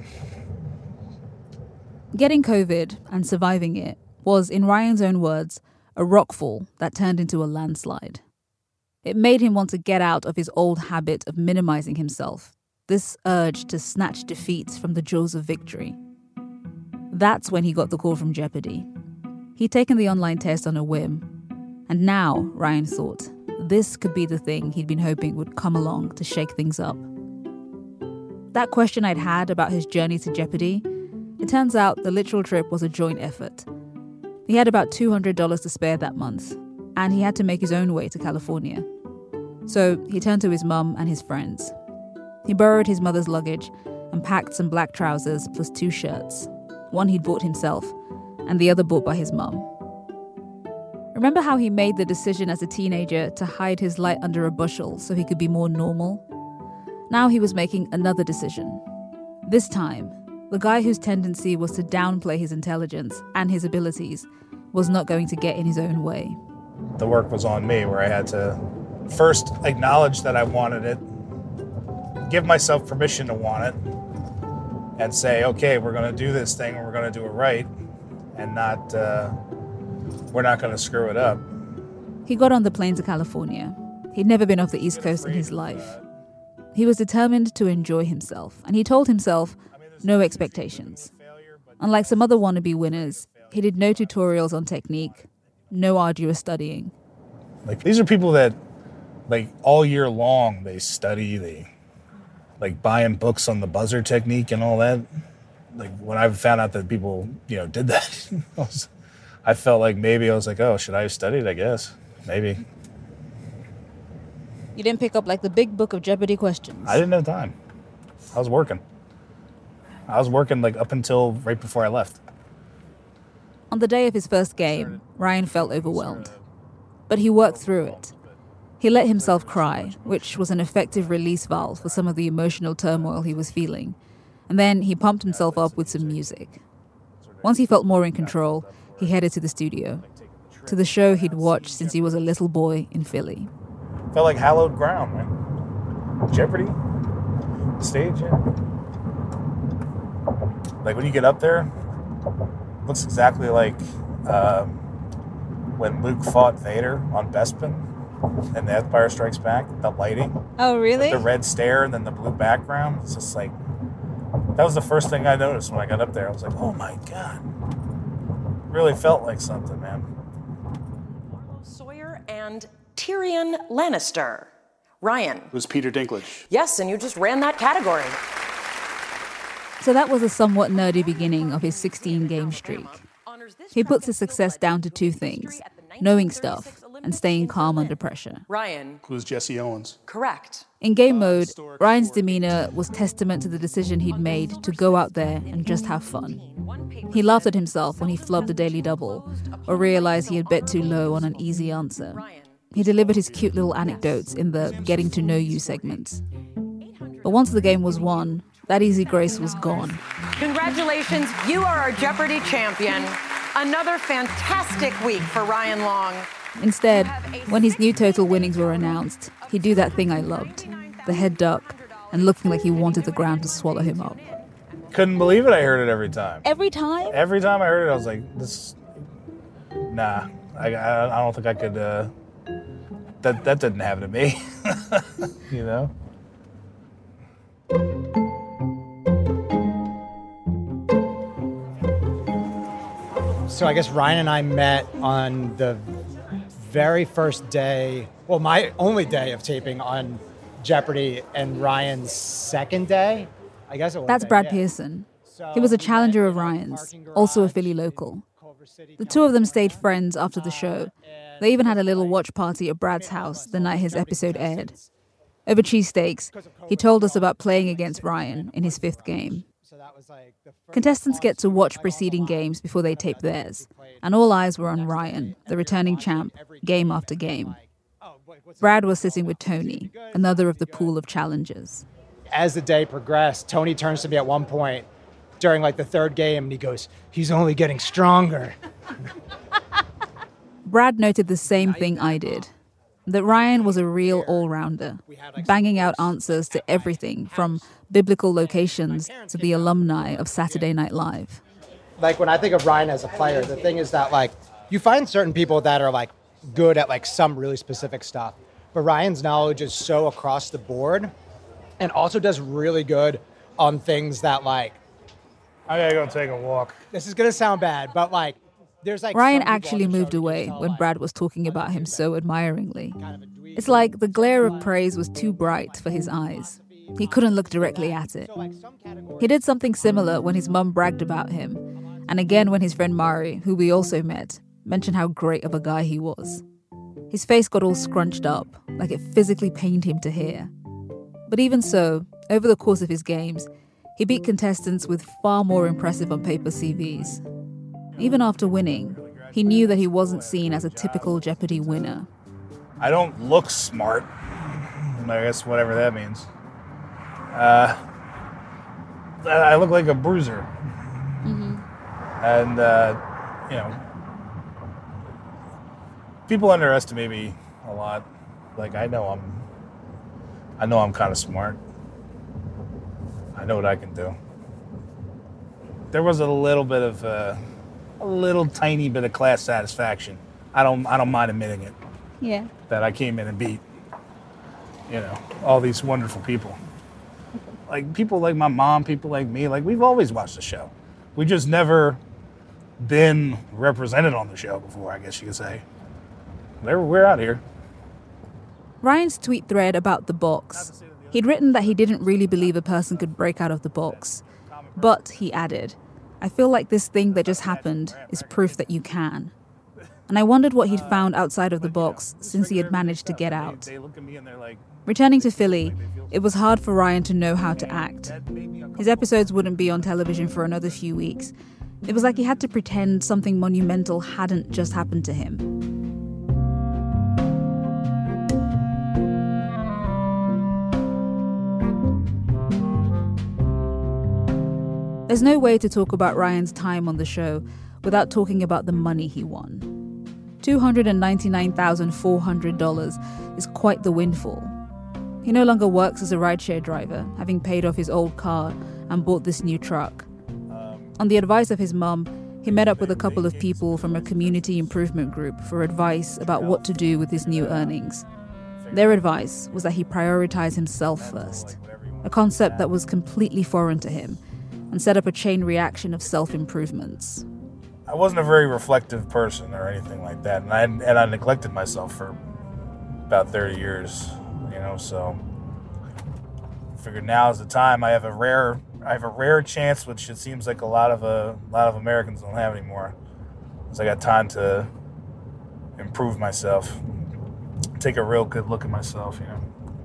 Getting COVID and surviving it was, in Ryan's own words, a rockfall that turned into a landslide. It made him want to get out of his old habit of minimizing himself, this urge to snatch defeats from the jaws of victory. That's when he got the call from Jeopardy. He'd taken the online test on a whim, and now, Ryan thought, this could be the thing he'd been hoping would come along to shake things up. That question I'd had about his journey to Jeopardy, it turns out the literal trip was a joint effort. He had about $200 to spare that month, and he had to make his own way to California. So he turned to his mum and his friends. He borrowed his mother's luggage and packed some black trousers plus 2 shirts, one he'd bought himself, and the other bought by his mum. Remember how he made the decision as a teenager to hide his light under a bushel so he could be more normal? Now he was making another decision. This time, the guy whose tendency was to downplay his intelligence and his abilities was not going to get in his own way. The work was on me, where I had to first acknowledge that I wanted it, give myself permission to want it, and say, okay, we're going to do this thing and we're going to do it right, and we're not going to screw it up. He got on the plane to California. He'd never been off the East Coast in his life. He was determined to enjoy himself, and he told himself, no expectations. Unlike some other wannabe winners, he did no tutorials on technique, no arduous studying. Like, these are people that, like, all year long, they study, they, like, buying books on the buzzer technique and all that. Like, when I found out that people, did that, I felt like maybe I was like, oh, should I have studied? I guess. Maybe. You didn't pick up, like, the big book of Jeopardy questions? I didn't have time. I was working. Like, up until right before I left. On the day of his first game, Ryan felt overwhelmed. But he worked through it. He let himself cry, which was an effective release valve for some of the emotional turmoil he was feeling. And then he pumped himself up with some music. Once he felt more in control, he headed to the studio, to the show he'd watched since he was a little boy in Philly. Felt like hallowed ground, man. Jeopardy, stage, yeah. Like, when you get up there, it looks exactly like when Luke fought Vader on Bespin in The Empire Strikes Back, the lighting. Oh, really? With the red stare and then the blue background. It's just like, that was the first thing I noticed when I got up there. I was like, oh my God. Really felt like something, man. Sawyer and Tyrion Lannister. Ryan. It was Peter Dinklage. Yes, and you just ran that category. So that was a somewhat nerdy beginning of his 16-game streak. He puts his success down to 2 things: knowing stuff and staying calm under pressure. Ryan. Who's Jesse Owens? Correct. In game mode, Ryan's demeanor was testament to the decision he'd made to go out there and just have fun. He laughed at himself when he flubbed a daily double or realized he had bet too low on an easy answer. He delivered his cute little anecdotes in the getting to know you segments. But once the game was won, that easy grace was gone. Congratulations, you are our Jeopardy champion. Another fantastic week for Ryan Long. Instead, when his new total winnings were announced, he'd do that thing I loved, the head duck, and looking like he wanted the ground to swallow him up. Couldn't believe it. I heard it every time. Every time? Every time I heard it, I was like, nah, I don't think I could, that didn't happen to me, you know? So I guess Ryan and I met on the very first day, well, my only day of taping on Jeopardy, and Ryan's second day, I guess it was. That's Brad Pearson. He was a challenger of Ryan's, also a Philly local. The two of them stayed friends after the show. They even had a little watch party at Brad's house the night his episode aired. Over cheesesteaks, he told us about playing against Ryan in his 5th game. Contestants get to watch preceding games before they tape theirs, and all eyes were on Ryan, the returning champ, game after game. Brad was sitting with Tony, another of the pool of challengers. As the day progressed, Tony turns to me at one point during like the 3rd game and he goes, "He's only getting stronger." Brad noted the same thing I did, that Ryan was a real all-rounder, banging out answers to everything from biblical locations to the alumni of Saturday Night Live. Like when I think of Ryan as a player, the thing is that like you find certain people that are like good at like some really specific stuff, but Ryan's knowledge is so across the board and also does really good on things that like, I gotta go take a walk. This is gonna sound bad, but like there's like Ryan actually moved away when Brad was talking about him so admiringly. It's like the glare of praise was too bright for his eyes. He couldn't look directly at it. He did something similar when his mum bragged about him, and again when his friend Mari, who we also met, mentioned how great of a guy he was. His face got all scrunched up, like it physically pained him to hear. But even so, over the course of his games, he beat contestants with far more impressive on-paper CVs. Even after winning, he knew that he wasn't seen as a typical Jeopardy winner. I don't look smart. I guess whatever that means. I look like a bruiser. Mm-hmm. And, you know, people underestimate me a lot. Like, I know I'm kind of smart. I know what I can do. There was a little bit of, a little tiny bit of class satisfaction. I don't mind admitting it. Yeah. That I came in and beat, you know, all these wonderful people. Like people like my mom, people like me, like we've always watched the show. We just never been represented on the show before, I guess you could say. We're out here. Ryan's tweet thread about the box. He'd written that he didn't really believe a person could break out of the box. But, he added, I feel like this thing that just happened is proof that you can. And I wondered what he'd found outside of the box since he had managed to get out. Returning to Philly, it was hard for Ryan to know how to act. His episodes wouldn't be on television for another few weeks. It was like he had to pretend something monumental hadn't just happened to him. There's no way to talk about Ryan's time on the show without talking about the money he won. $299,400 is quite the windfall. He no longer works as a rideshare driver, having paid off his old car and bought this new truck. On the advice of his mum, he met up with a couple of people from a community improvement group for advice about what to do with his new earnings. Their advice was that he prioritize himself first, a concept that was completely foreign to him, and set up a chain reaction of self-improvements. I wasn't a very reflective person or anything like that, and I neglected myself for about 30 years, you know, so I figured now is the time. I have a rare chance, which it seems like a lot of Americans don't have anymore, because I got time to improve myself, take a real good look at myself, you know.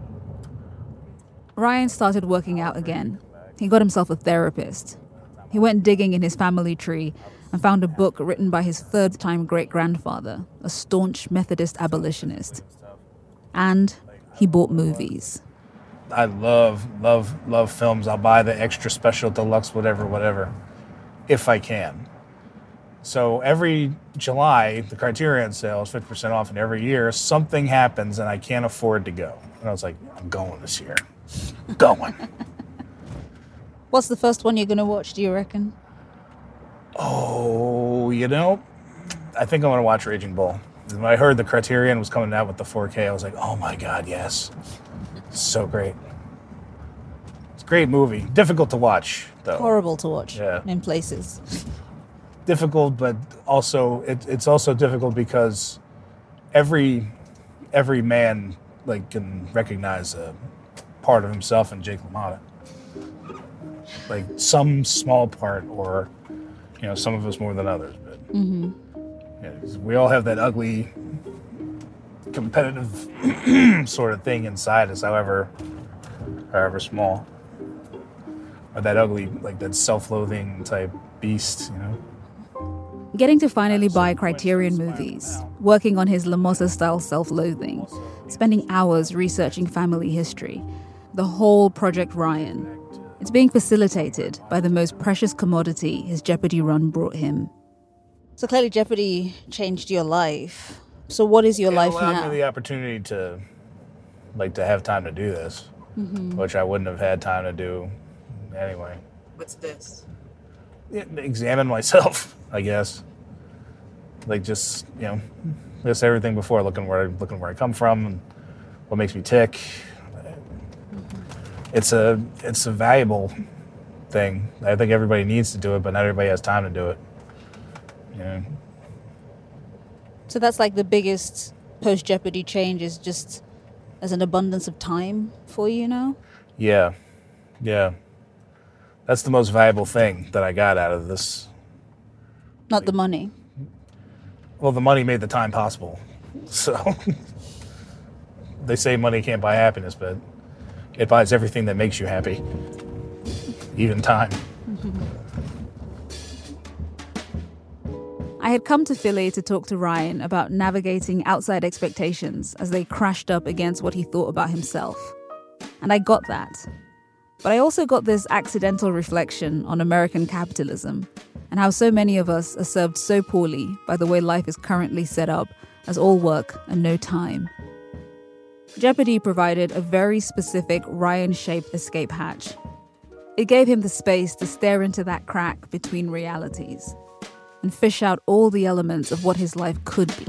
Ryan started working out again. He got himself a therapist. He went digging in his family tree and found a book written by his third-time great-grandfather, a staunch Methodist abolitionist. And he bought movies. I love films. I'll buy the extra special deluxe, whatever, if I can. So every July, the Criterion sale is 50% off, and every year something happens and I can't afford to go. And I was like, I'm going this year. I'm going. What's the first one you're going to watch, do you reckon? Oh, I think I'm going to watch Raging Bull. When I heard the Criterion was coming out with the 4K, I was like, oh my God, yes. So great. It's a great movie. Difficult to watch, though. Horrible to watch in places. Difficult, but also it's also difficult because every man can recognize a part of himself in Jake LaMotta. Like some small part, or some of us more than others. But we all have that ugly, competitive sort of thing inside us, however small, or that ugly, that self-loathing type beast, Getting to finally buy Criterion movies, working on his LaMotta-style self-loathing, spending hours researching family history, the whole Project Ryan. It's being facilitated by the most precious commodity his Jeopardy run brought him. So clearly Jeopardy changed your life. So what is your life now? It allowed me the opportunity to have time to do this, which I wouldn't have had time to do anyway. What's this? Examine myself, I guess. Just everything before, looking where I come from and what makes me tick. It's a valuable thing. I think everybody needs to do it, but not everybody has time to do it. So that's the biggest post-Jeopardy change, is just as an abundance of time for you now? Yeah. That's the most valuable thing that I got out of this. Not the money. Well, the money made the time possible. So they say money can't buy happiness, but it buys everything that makes you happy, even time. I had come to Philly to talk to Ryan about navigating outside expectations as they crashed up against what he thought about himself. And I got that. But I also got this accidental reflection on American capitalism and how so many of us are served so poorly by the way life is currently set up as all work and no time. Jeopardy provided a very specific Ryan-shaped escape hatch. It gave him the space to stare into that crack between realities and fish out all the elements of what his life could be.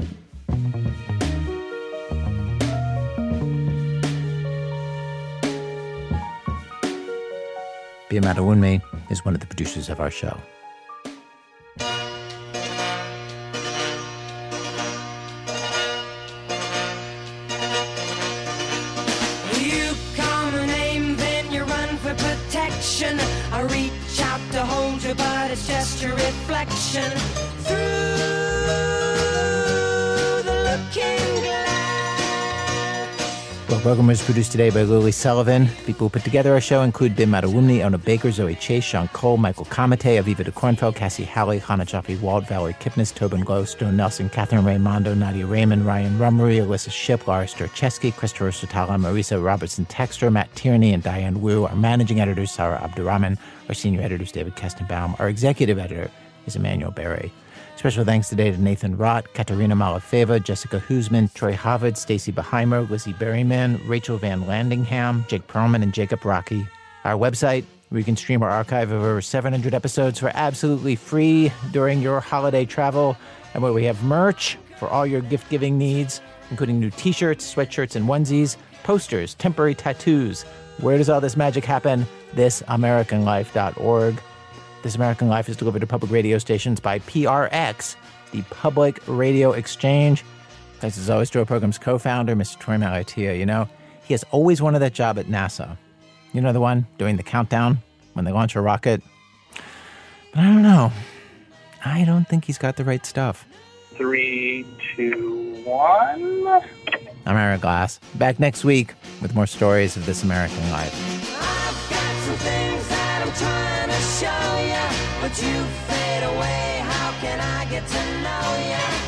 Bia Madawunmi is one of the producers of our show. You call my name, then you run for protection. I reach out to hold you, but it's just your reflection through the looking glass. Welcome is produced today by Lily Sullivan. The people who put together our show include Bim Madawunmi, Ona Baker, Zoe Chase, Sean Cole, Michael Kamate, Aviva de Kornfeld, Cassie Halley, Hannah Jaffe-Wald, Valerie Kipnis, Tobin Glow, Stone Nelson, Catherine Raimondo, Nadia Raymond, Ryan Rummery, Alyssa Shipp, Laura Sturcheski, Christopher Sotala, Marisa Robertson Texter, Matt Tierney, and Diane Wu. Our managing editors, Sarah Abdurrahman. Our senior editor is David Kestenbaum. Our executive editor is Emmanuel Berry. Special thanks today to Nathan Rott, Katerina Malafeva, Jessica Husman, Troy Havard, Stacey Beheimer, Lizzie Berryman, Rachel Van Landingham, Jake Perlman, and Jacob Rocky. Our website, where you can stream our archive of over 700 episodes for absolutely free during your holiday travel, and where we have merch for all your gift-giving needs, including new t-shirts, sweatshirts, and onesies, posters, temporary tattoos. Where does all this magic happen? ThisAmericanLife.org. This American Life is delivered to public radio stations by PRX, the Public Radio Exchange. Thanks as always to our program's co-founder, Mr. Troy Malatia. He has always wanted that job at NASA. You know, the one doing the countdown when they launch a rocket? But I don't know. I don't think he's got the right stuff. 3, 2, 1. I'm Aaron Glass. Back next week with more stories of This American Life. I've got some things that I'm trying to show you, but you fade away. How can I get to know you?